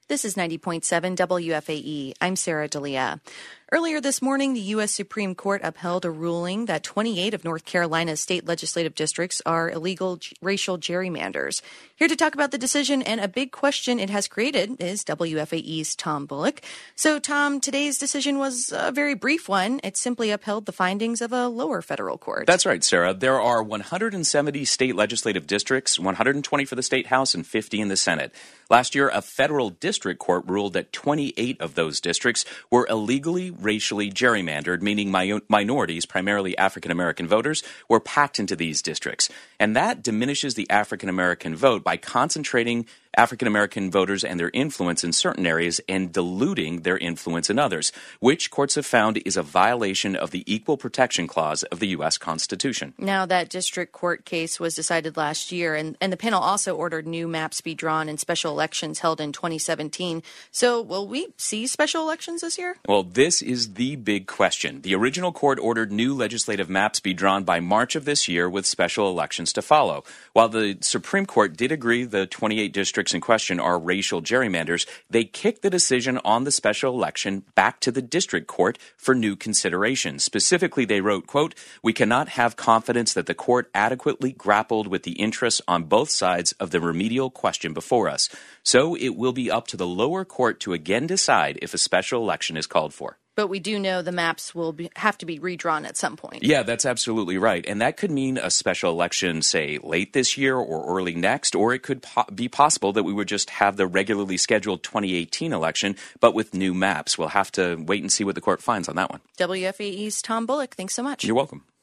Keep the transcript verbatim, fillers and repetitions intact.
This is ninety point seven W F A E. I'm Sarah D'Elia. Earlier this morning, the U S Supreme Court upheld a ruling that twenty-eight of North Carolina's state legislative districts are illegal g- racial gerrymanders. Here to talk about the decision and a big question it has created is W F A E's Tom Bullock. So, Tom, today's decision was a very brief one. It simply upheld the findings of a lower federal court. That's right, Sarah. There are one hundred seventy state legislative districts, one hundred twenty for the state house and fifty in the Senate. Last year, a federal district court ruled that twenty-eight of those districts were illegally racially gerrymandered, meaning mi- minorities, primarily African-American voters, were packed into these districts. And that diminishes the African-American vote by concentrating African-American voters and their influence in certain areas and diluting their influence in others, which courts have found is a violation of the Equal Protection Clause of the U S Constitution. Now, that district court case was decided last year, and, and the panel also ordered new maps be drawn in special elections held in twenty seventeen. So will we see special elections this year? Well, this is the big question. The original court ordered new legislative maps be drawn by March of this year with special elections to follow. While the Supreme Court did agree the twenty-eight districts in question are racial gerrymanders, they kicked the decision on the special election back to the district court for new consideration. Specifically, they wrote, quote, "We cannot have confidence that the court adequately grappled with the interests on both sides of the remedial question before us. So it will be up to the lower court to again decide if a special election is called for." But we do know the maps will be, have to be redrawn at some point. Yeah, that's absolutely right. And that could mean a special election, say, late this year or early next, or it could po- be possible that we would just have the regularly scheduled twenty eighteen election, but with new maps. We'll have to wait and see what the court finds on that one. W F A E's Tom Bullock, thanks so much. You're welcome.